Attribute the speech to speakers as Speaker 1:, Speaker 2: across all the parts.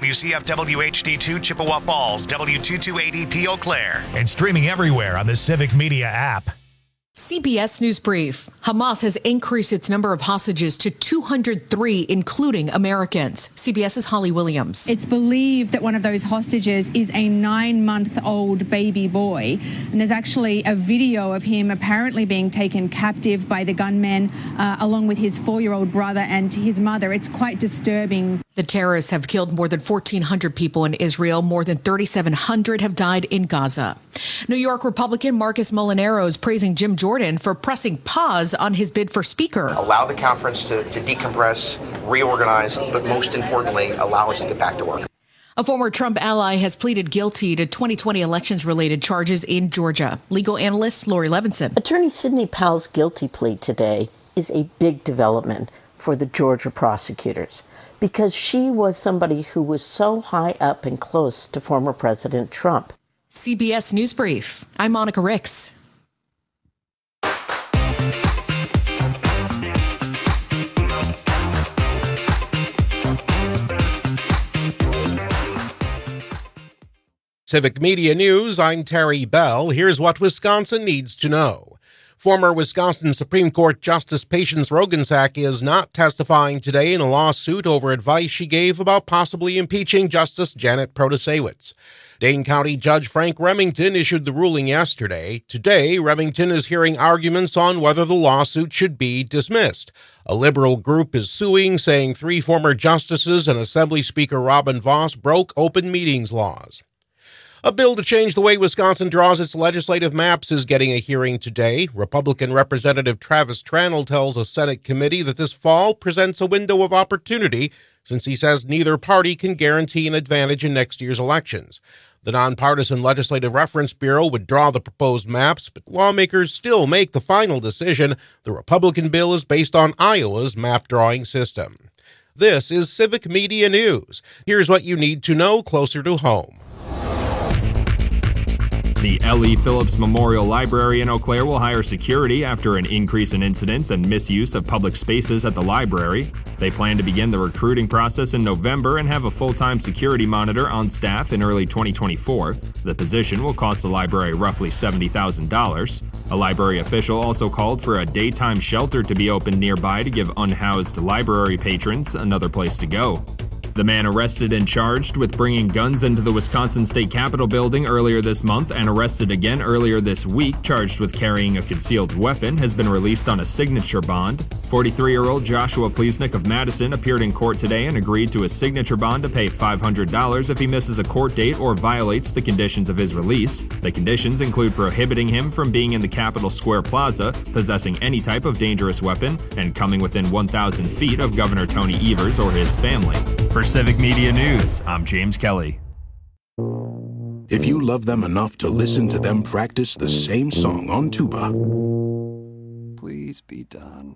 Speaker 1: WCFW HD2 Chippewa Falls, W228EP Eau Claire.
Speaker 2: And streaming everywhere on the Civic Media app.
Speaker 3: CBS News Brief. Hamas has increased its number of hostages to 203, including Americans. CBS's Holly Williams.
Speaker 4: It's believed that one of those hostages is a 9-month-old baby boy. And there's actually a video of him apparently being taken captive by the gunmen, along with his 4-year-old brother and his mother. It's quite disturbing.
Speaker 3: The terrorists have killed more than 1,400 people in Israel. More than 3,700 have died in Gaza. New York Republican Marcus Molinaro is praising Jim Jordan for pressing pause on his bid for Speaker.
Speaker 5: Allow the conference to decompress, reorganize, but most importantly, allow us to get back to work.
Speaker 3: A former Trump ally has pleaded guilty to 2020 elections-related charges in Georgia. Legal analyst Lori Levinson.
Speaker 6: Attorney Sidney Powell's guilty plea today is a big development for the Georgia prosecutors, because she was somebody who was so high up and close to former President Trump.
Speaker 3: CBS News Brief. I'm Monica Ricks.
Speaker 7: Civic Media News, I'm Terry Bell. Here's what Wisconsin needs to know. Former Wisconsin Supreme Court Justice Patience Roggensack is not testifying today in a lawsuit over advice she gave about possibly impeaching Justice Janet Protasewicz. Dane County Judge Frank Remington issued the ruling yesterday. Today, Remington is hearing arguments on whether the lawsuit should be dismissed. A liberal group is suing, saying 3 former justices and Assembly Speaker Robin Vos broke open meetings laws. A bill to change the way Wisconsin draws its legislative maps is getting a hearing today. Republican Representative Travis Tranel tells a Senate committee that this fall presents a window of opportunity, since he says neither party can guarantee an advantage in next year's elections. The Nonpartisan Legislative Reference Bureau would draw the proposed maps, but lawmakers still make the final decision. The Republican bill is based on Iowa's map drawing system. This is Civic Media News. Here's what you need to know closer to home.
Speaker 8: The L.E. Phillips Memorial Library in Eau Claire will hire security after an increase in incidents and misuse of public spaces at the library. They plan to begin the recruiting process in November and have a full-time security monitor on staff in early 2024. The position will cost the library roughly $70,000. A library official also called for a daytime shelter to be opened nearby to give unhoused library patrons another place to go. The man arrested and charged with bringing guns into the Wisconsin State Capitol building earlier this month and arrested again earlier this week, charged with carrying a concealed weapon, has been released on a signature bond. 43-year-old Joshua Plesnick of Madison appeared in court today and agreed to a signature bond to pay $500 if he misses a court date or violates the conditions of his release. The conditions include prohibiting him from being in the Capitol Square Plaza, possessing any type of dangerous weapon, and coming within 1,000 feet of Governor Tony Evers or his family. For Civic Media News, I'm James Kelly.
Speaker 9: If you love them enough to listen to them practice the same song on tuba,
Speaker 10: please be done.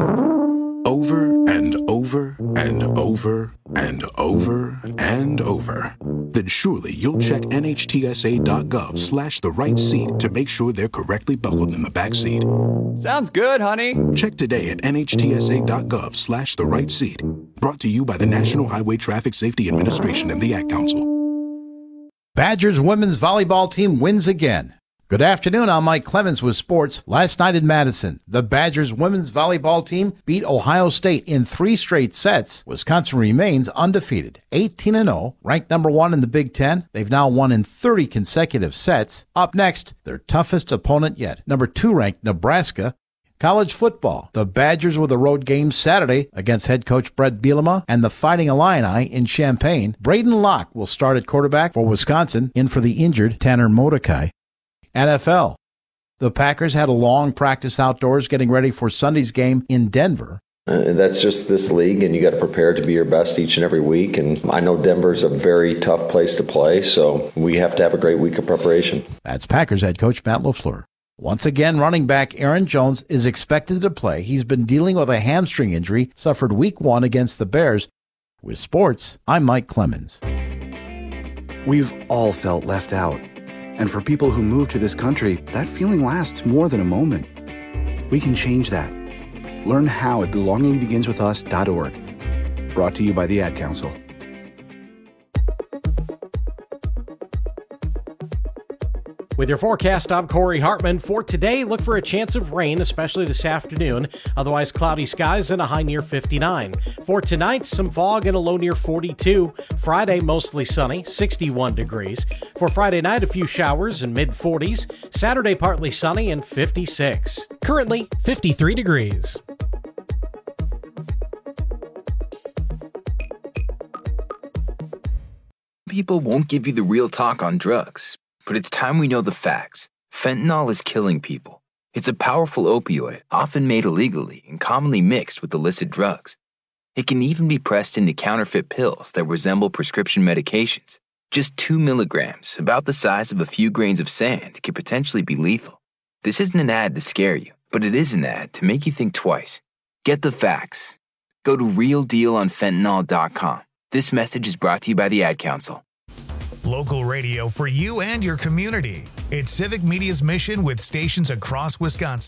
Speaker 9: Over and over and over and over and over, then surely you'll check NHTSA.gov/the right seat to make sure they're correctly buckled in the back seat.
Speaker 10: Sounds good, honey.
Speaker 9: Check today at NHTSA.gov/the right seat. Brought to you by the National Highway Traffic Safety Administration and the Ad Council.
Speaker 11: Badgers women's volleyball team wins again. Good afternoon, I'm Mike Clemens with sports. Last night in Madison, the Badgers women's volleyball team beat Ohio State in 3 straight sets. Wisconsin remains undefeated, 18-0, ranked number 1 in the Big Ten. They've now won in 30 consecutive sets. Up next, their toughest opponent yet, number 2 ranked Nebraska. College football, the Badgers with a road game Saturday against head coach Brett Bielema and the Fighting Illini in Champaign. Braden Locke will start at quarterback for Wisconsin, in for the injured Tanner Mordecai. NFL. The Packers had a long practice outdoors getting ready for Sunday's game in Denver.
Speaker 12: That's just this league, and you got to prepare to be your best each and every week. And I know Denver's a very tough place to play, so we have to have a great week of preparation.
Speaker 11: That's Packers head coach Matt LaFleur. Once again, running back Aaron Jones is expected to play. He's been dealing with a hamstring injury, suffered week 1 against the Bears. With sports, I'm Mike Clemens.
Speaker 13: We've all felt left out. And for people who move to this country, that feeling lasts more than a moment. We can change that. Learn how at belongingbeginswithus.org. Brought to you by the Ad Council.
Speaker 14: With your forecast, I'm Corey Hartman. For today, look for a chance of rain, especially this afternoon. Otherwise, cloudy skies and a high near 59. For tonight, some fog and a low near 42. Friday, mostly sunny, 61 degrees. For Friday night, a few showers and mid-40s. Saturday, partly sunny and 56.
Speaker 15: Currently, 53 degrees.
Speaker 16: People won't give you the real talk on drugs. But it's time we know the facts. Fentanyl is killing people. It's a powerful opioid, often made illegally and commonly mixed with illicit drugs. It can even be pressed into counterfeit pills that resemble prescription medications. Just 2 milligrams, about the size of a few grains of sand, can potentially be lethal. This isn't an ad to scare you, but it is an ad to make you think twice. Get the facts. Go to realdealonfentanyl.com. This message is brought to you by the Ad Council.
Speaker 2: Local radio for you and your community. It's Civic Media's mission with stations across Wisconsin.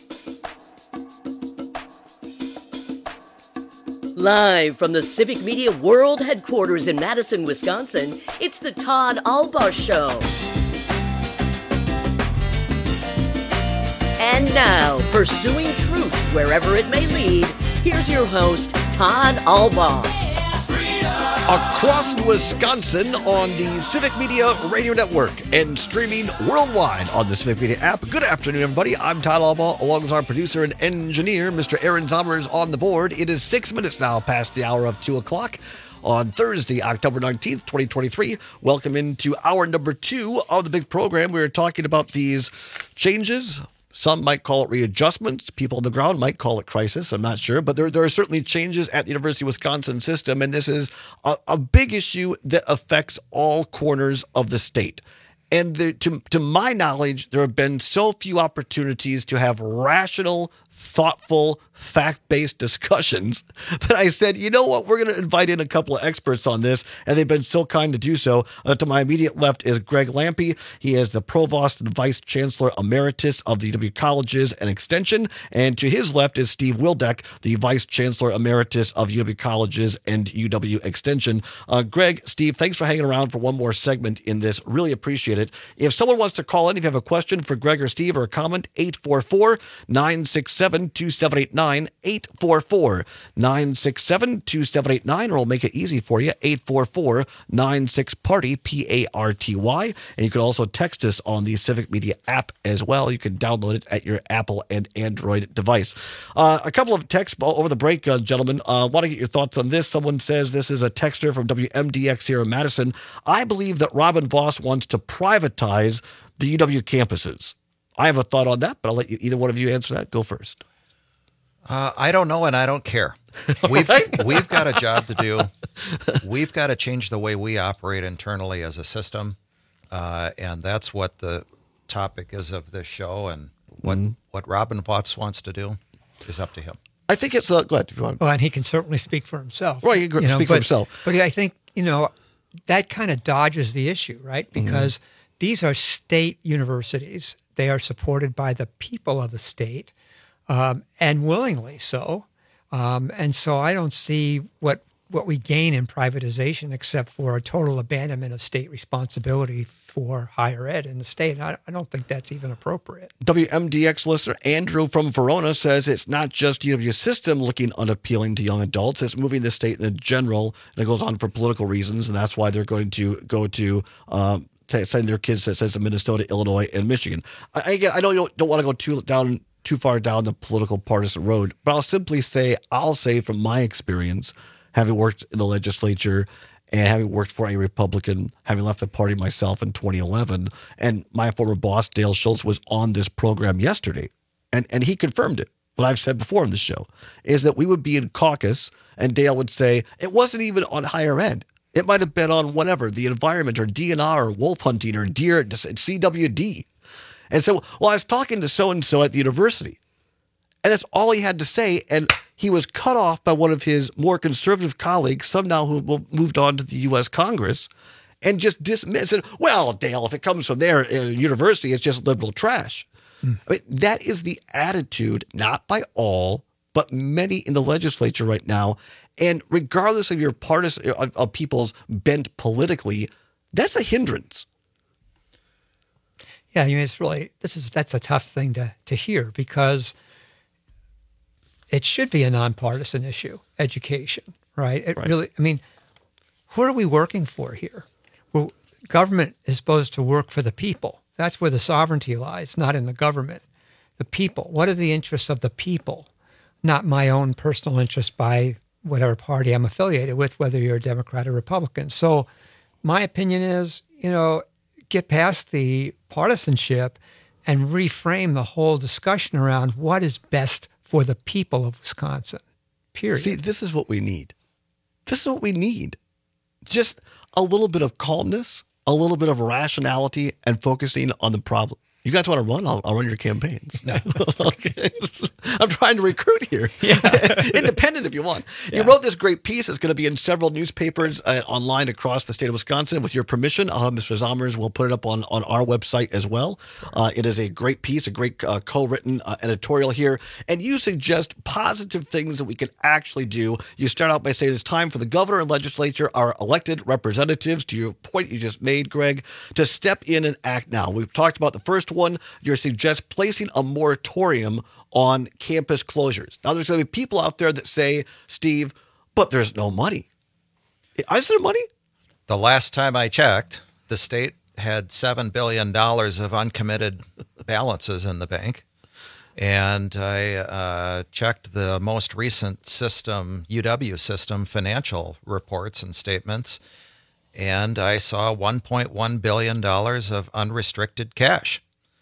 Speaker 17: Live from the Civic Media World Headquarters in Madison, Wisconsin, it's the Todd Albaugh Show. And now, pursuing truth wherever it may lead, here's your host, Todd Albaugh.
Speaker 18: Across Wisconsin on the Civic Media Radio Network and streaming worldwide on the Civic Media app. Good afternoon, everybody. I'm Todd Albaugh, along with our producer and engineer, Mr. Aaron Zommers, on the board. It is 6 minutes now past the hour of 2 o'clock on Thursday, October 19th, 2023. Welcome into hour number 2 of the big program. We're talking about these changes. Some might call it readjustments. People on the ground might call it crisis. I'm not sure. But there are certainly changes at the University of Wisconsin system, and this is a big issue that affects all corners of the state. And to my knowledge, there have been so few opportunities to have rational, thoughtful, fact-based discussions that I said, you know what, we're going to invite in a couple of experts on this, and they've been so kind to do so. To my immediate left is Greg Lampe. He is the Provost and Vice Chancellor Emeritus of the UW Colleges and Extension, and to his left is Steve Wildeck, the Vice Chancellor Emeritus of UW Colleges and UW Extension. Greg, Steve, thanks for hanging around for one more segment in this. Really appreciate it. If someone wants to call in, if you have a question for Greg or Steve or a comment, 844-967-2789. 844-967-2789, or we'll make it easy for you, 844-96-PARTY, P-A-R-T-Y. And you can also text us on the Civic Media app as well. You can download it at your Apple and Android device. A couple of texts over the break, gentlemen. Want to get your thoughts on this. Someone says, this is a texter from WMDX here in Madison. I believe that Robin Vos wants to privatize the UW campuses. I have a thought on that, but I'll let you, either one of you answer that. Go first.
Speaker 19: I don't know, and I don't care. We've got a job to do. We've got to change the way we operate internally as a system, and that's what the topic is of this show. And what Robin Vos wants to do is up to him.
Speaker 18: I think it's go ahead if you want.
Speaker 20: Well, and he can certainly speak for himself.
Speaker 18: Right, he can speak for himself.
Speaker 20: But I think that kind of dodges the issue, right? Because these are state universities. They are supported by the people of the state. And willingly so. And so I don't see what we gain in privatization except for a total abandonment of state responsibility for higher ed in the state. I don't think that's even appropriate.
Speaker 18: WMDX listener Andrew from Verona says it's not just UW system looking unappealing to young adults. It's moving the state in general. And it goes on for political reasons. And that's why they're going to go to send their kids to Minnesota, Illinois, and Michigan. Again, I don't want to go too far down the political partisan road, but I'll say from my experience, having worked in the legislature and having worked for a Republican, having left the party myself in 2011, and my former boss, Dale Schultz, was on this program yesterday, and he confirmed it. What I've said before on the show is that we would be in caucus, and Dale would say, it wasn't even on higher ed. It might have been on whatever, the environment or DNR or wolf hunting or deer at CWD. And so, I was talking to so-and-so at the university, and that's all he had to say, and he was cut off by one of his more conservative colleagues, some now who moved on to the U.S. Congress, and just dismissed it. Well, Dale, if it comes from their university, it's just liberal trash. I mean, that is the attitude, not by all, but many in the legislature right now. And regardless of your partisan, of people's bent politically, that's a hindrance.
Speaker 20: Yeah, I mean, it's really, that's a tough thing to hear, because it should be a nonpartisan issue, education, right? Really, I mean, who are we working for here? Well, government is supposed to work for the people. That's where the sovereignty lies, not in the government. The people. What are the interests of the people? Not my own personal interest by whatever party I'm affiliated with, whether you're a Democrat or Republican. So my opinion is, get past the partisanship and reframe the whole discussion around what is best for the people of Wisconsin, period.
Speaker 18: See, this is what we need. This is what we need. Just a little bit of calmness, a little bit of rationality, and focusing on the problem. You guys want to run? I'll run your campaigns. No. Okay. I'm trying to recruit here. Yeah. Independent if you want. Yeah. You wrote this great piece. It's going to be in several newspapers online across the state of Wisconsin. With your permission, I'll have Mr. Zommers. We'll put it up on our website as well. It is a great piece, a great co-written editorial here. And you suggest positive things that we can actually do. You start out by saying it's time for the governor and legislature, our elected representatives, to your point you just made, Greg, to step in and act now. We've talked about the first one. You suggest placing a moratorium on campus closures. Now, there's going to be people out there that say, Steve, but there's no money. Is there money?
Speaker 19: The last time I checked, the state had $7 billion of uncommitted balances in the bank. And I checked the most recent UW system financial reports and statements, and I saw $1.1 billion of unrestricted cash.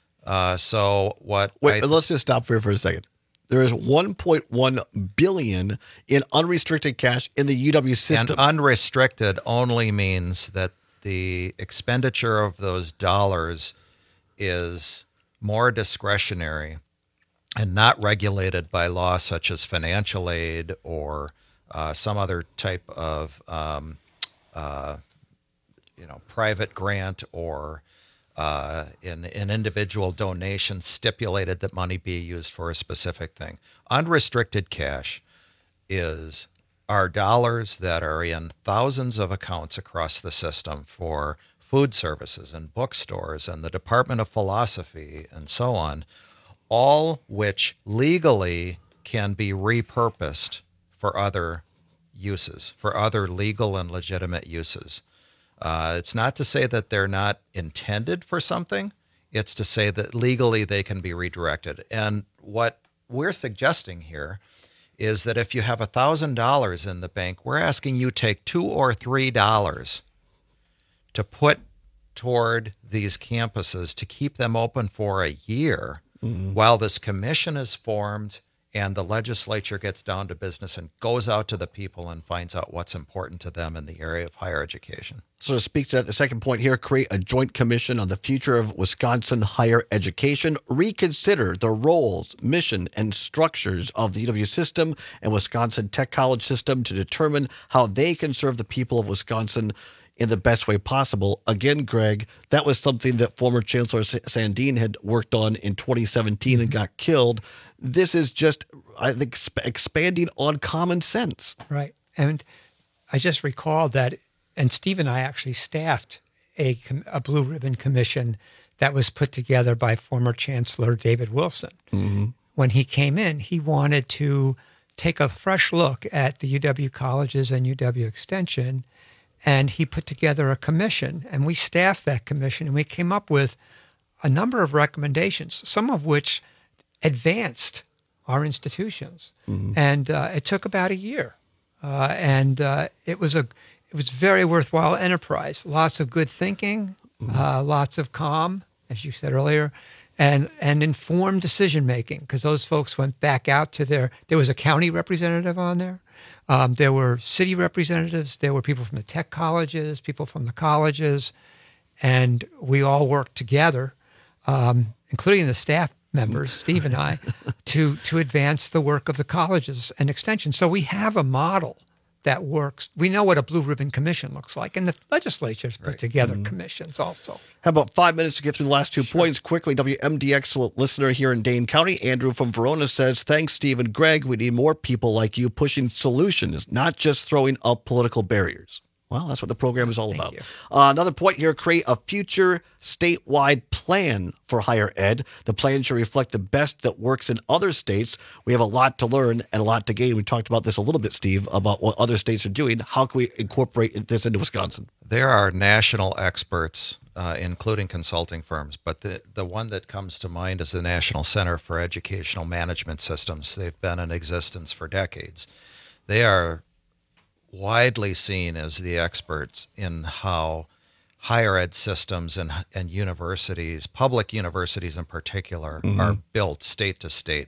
Speaker 18: Let's just stop here for a second. There is $1.1 billion in unrestricted cash in the UW system.
Speaker 19: And unrestricted only means that the expenditure of those dollars is more discretionary and not regulated by law, such as financial aid or some other type of private grant or in an individual donation stipulated that money be used for a specific thing. Unrestricted cash are dollars that are in thousands of accounts across the system for food services and bookstores and the Department of Philosophy and so on, all which legally can be repurposed for other uses, for other legal and legitimate uses. It's not to say that they're not intended for something. It's to say that legally they can be redirected. And what we're suggesting here is that if you have $1,000 in the bank, we're asking you take $2 or $3 to put toward these campuses to keep them open for a year while this commission is formed and the legislature gets down to business and goes out to the people and finds out what's important to them in the area of higher education.
Speaker 18: So to speak to that, the second point here, create a joint commission on the future of Wisconsin higher education, reconsider the roles, mission, and structures of the UW system and Wisconsin Tech College system to determine how they can serve the people of Wisconsin in the best way possible. Again, Greg, that was something that former Chancellor Sandeen had worked on in 2017 and got killed. This is just, I think, expanding on common sense.
Speaker 20: Right. And I just recalled that, and Steve and I actually staffed a Blue Ribbon Commission that was put together by former Chancellor David Wilson. Mm-hmm. When he came in, he wanted to take a fresh look at the UW colleges and UW Extension, and he put together a commission, and we staffed that commission, and we came up with a number of recommendations, some of which advanced our institutions. Mm-hmm. And it took about a year. It was very worthwhile enterprise. Lots of good thinking, lots of calm, as you said earlier, and informed decision-making, because those folks went back out to there was a county representative on there. There were city representatives. There were people from the tech colleges, people from the colleges, and we all worked together, including the staff members, Steve and I, to advance the work of the colleges and extension. So we have a model that works. We know what a Blue Ribbon Commission looks like, and the legislature's put together commissions also.
Speaker 18: How about 5 minutes to get through the last 2 points quickly? WMDX listener here in Dane County, Andrew from Verona, says, thanks, Steve and Greg. We need more people like you pushing solutions, not just throwing up political barriers. Well, that's what the program is all about. Another point here, create a future statewide plan for higher ed. The plan should reflect the best that works in other states. We have a lot to learn and a lot to gain. We talked about this a little bit, Steve, about what other states are doing. How can we incorporate this into Wisconsin?
Speaker 19: There are national experts, including consulting firms, but the one that comes to mind is the National Center for Educational Management Systems. They've been in existence for decades. They are widely seen as the experts in how higher ed systems and universities, public universities in particular, are built state to state.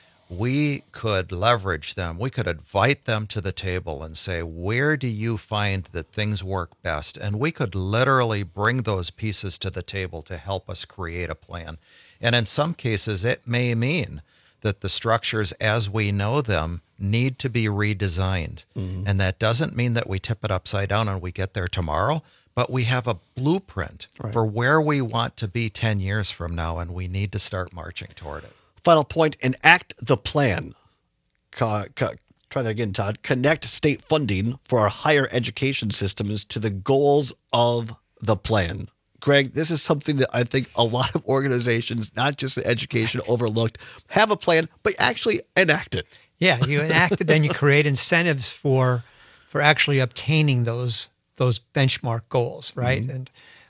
Speaker 19: We could leverage them. We could invite them to the table and say, where do you find that things work best? And we could literally bring those pieces to the table to help us create a plan. And in some cases, it may mean that the structures as we know them need to be redesigned. And that doesn't mean that we tip it upside down and we get there tomorrow, but we have a blueprint for where we want to be 10 years from now, and we need to start marching toward it.
Speaker 18: Final point, enact the plan. Try that again, Todd. Connect state funding for our higher education systems to the goals of the plan. Greg, this is something that I think a lot of organizations, not just in education, overlooked. Have a plan, but actually enact it.
Speaker 20: Yeah, you enact it, then you create incentives for actually obtaining those benchmark goals, right? And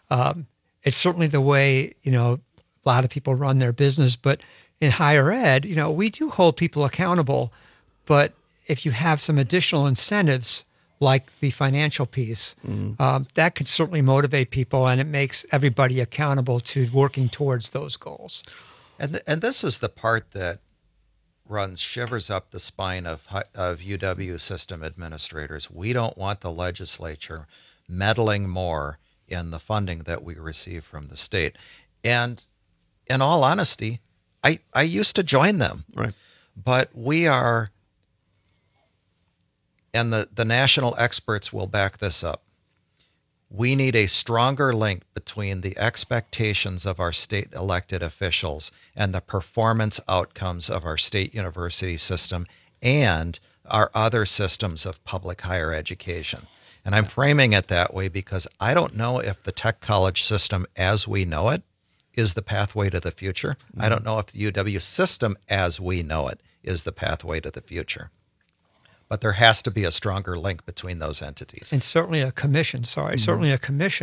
Speaker 20: it's certainly the way, a lot of people run their business, but in higher ed, we do hold people accountable, but if you have some additional incentives like the financial piece, that could certainly motivate people, and it makes everybody accountable to working towards those goals.
Speaker 19: And this is the part that runs shivers up the spine of UW system administrators. We don't want the legislature meddling more in the funding that we receive from the state. And in all honesty, I used to join them.
Speaker 18: Right.
Speaker 19: But we are, and the national experts will back this up, we need a stronger link between the expectations of our state elected officials and the performance outcomes of our state university system and our other systems of public higher education. And I'm framing it that way because I don't know if the tech college system as we know it is the pathway to the future. I don't know if the UW system as we know it is the pathway to the future. But there has to be a stronger link between those entities.
Speaker 20: And certainly a commission, certainly a commission